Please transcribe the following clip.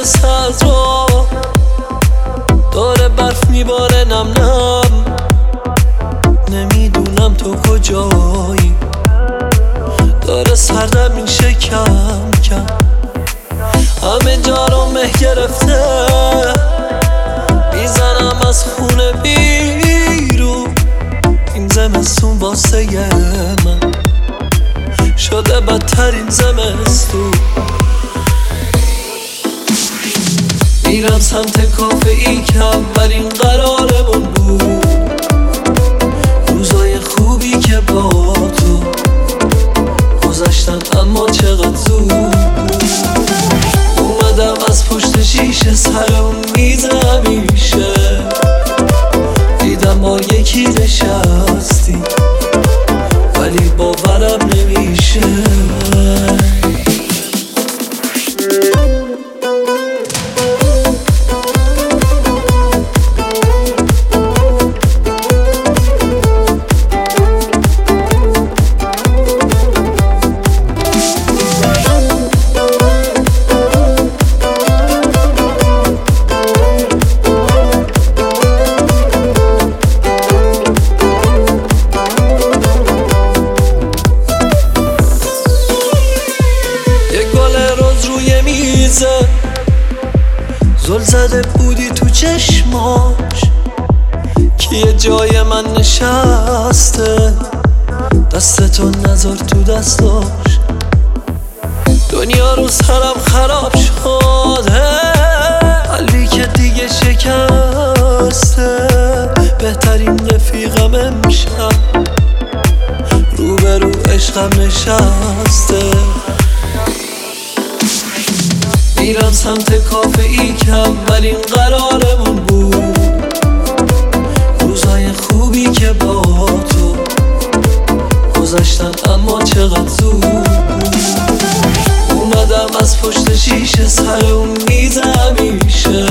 برسه از را داره برف میباره نم نم، نمیدونم تو کجایی، داره سردم میشه کم کم، همه جا رو مه گرفته، میزنم از خونه بیرون، این زمستون واسه من شده بدترین زمستون. میرم سمت کافه ای که اولین قرارمون بود، روزای خوبی که با تو گذشتن اما چقدر زود بود. اومدم از پشت شیشه سرم میز همیشه، دیدم ما یکی نشستی ولی باورم نمیشه. زل زده بودی تو چشماش که یه جای من نشسته، دستتو نذار تو دستاش، دنیا رو سرم خراب شده، قلبی که دیگه شکسته، بهترین رفیقم امشب روبرو عشقم نشسته. میرم سمت کافه ای که اولین قرارمون بود، روزای خوبی که با تو گذشتن اما چقدر زود بود. اومدم از پشت شیشه سرم میز همیشه،